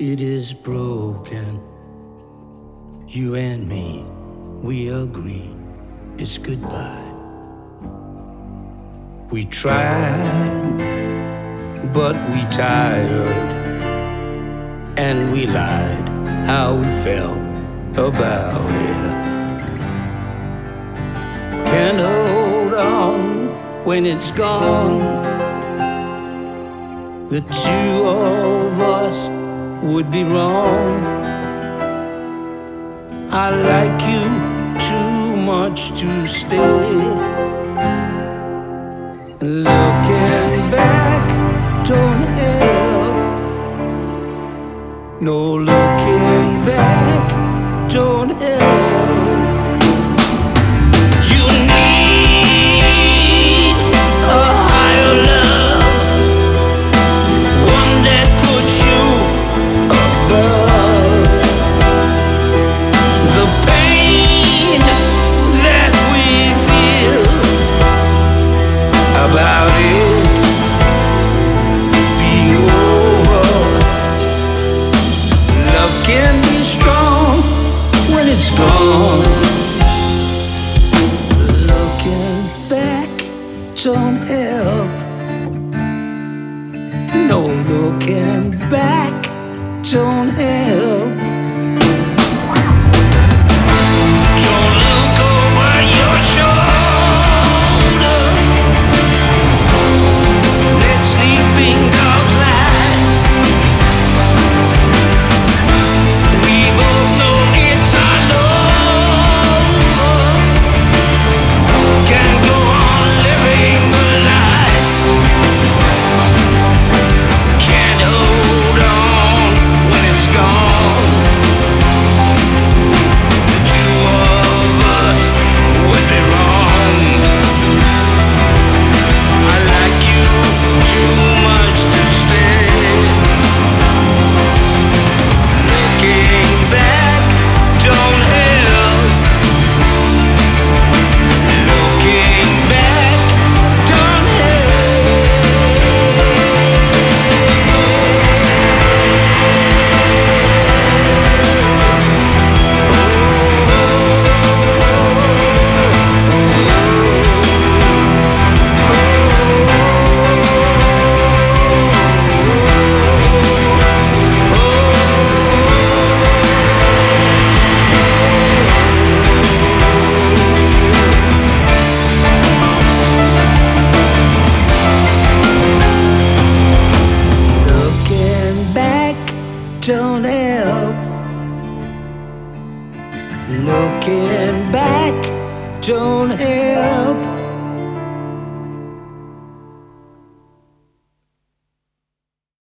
It is broken. You and me, we agree it's goodbye. We tried, but we tired, and we lied how we felt about it. Can't hold on when it's gone. The two of us would be wrong. I like you too much to stay. Looking back don't help. No, looking back don't help. You need a higher love, one that puts you above the pain that we feel about it being over. Love can be strong when it's gone. Looking back don't help. No, looking back don't help. Don't look over your shoulder. Let sleeping dogs lie. We both know it's all over. Can't go on living a lie. Can't hold on when it's gone. The two of us would be wrong. I like you too much to stay. Looking back don't help. Looking back don't Looking back don't help. Looking back don't help.